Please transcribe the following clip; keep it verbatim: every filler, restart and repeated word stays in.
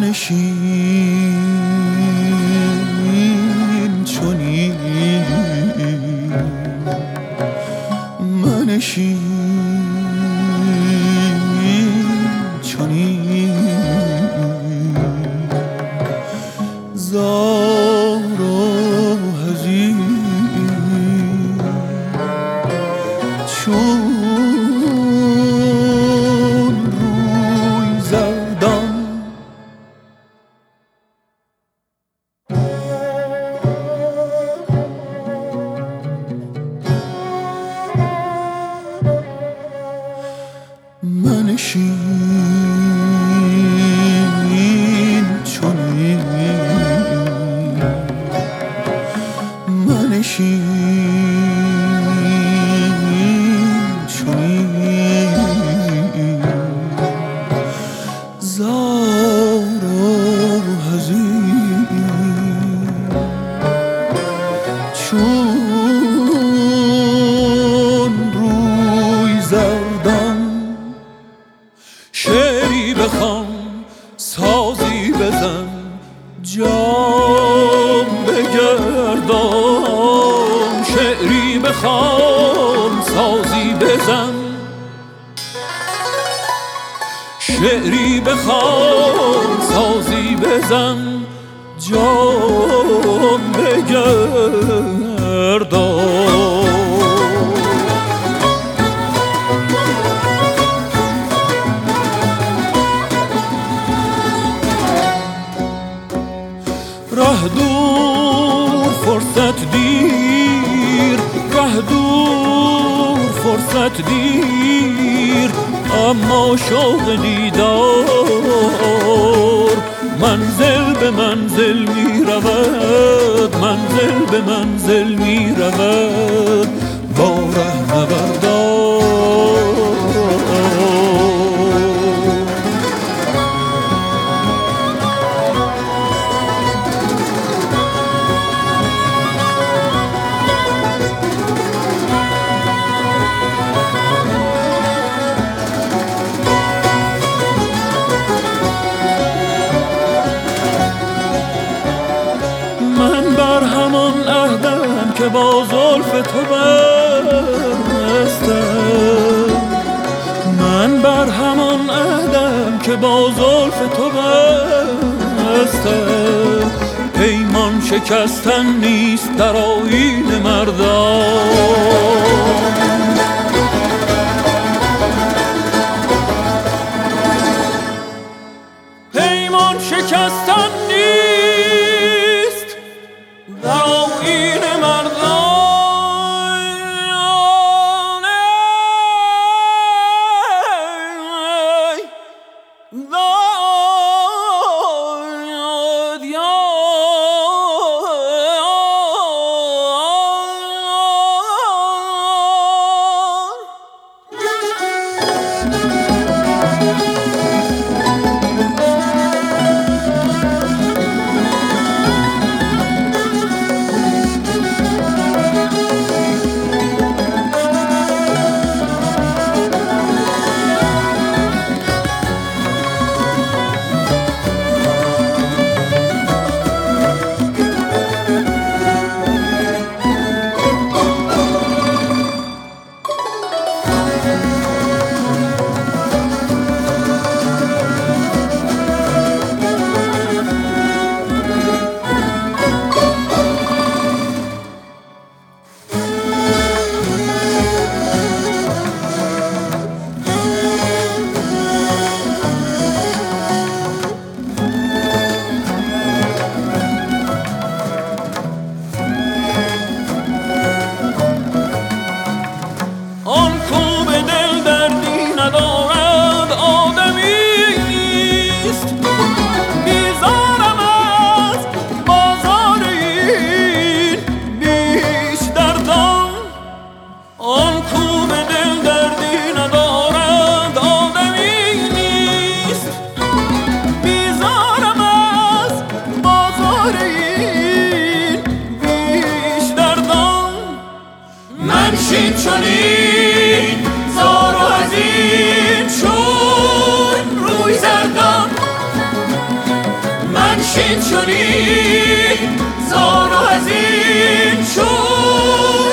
منشین چنین منشین چنین زار و حزین چون روی زردم منشین چنین منشین چنین زار و حزین چون روی زردم شعری بخوان سازی بزن جام بگردان شعری بخوان سازی بزن شعری بخوان سازی بزن جام بگردان ره دور فرصت دیر ره دور فرصت دیر اما شوق دیدار منزل به منزل می رود منزل به منزل می رود با رهنوردان همان عهدم که با زلف تو بستم من بر همان عهدم که با زلف تو بستم پیمان شکستن نیست در آیین مردان پیمان شکستن نیست در آیین مردان داد یاد این چنین زار و از این چون